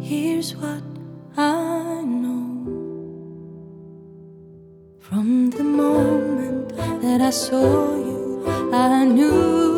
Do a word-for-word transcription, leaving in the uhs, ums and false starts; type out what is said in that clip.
Here's what I know. From the moment that I saw you, I knew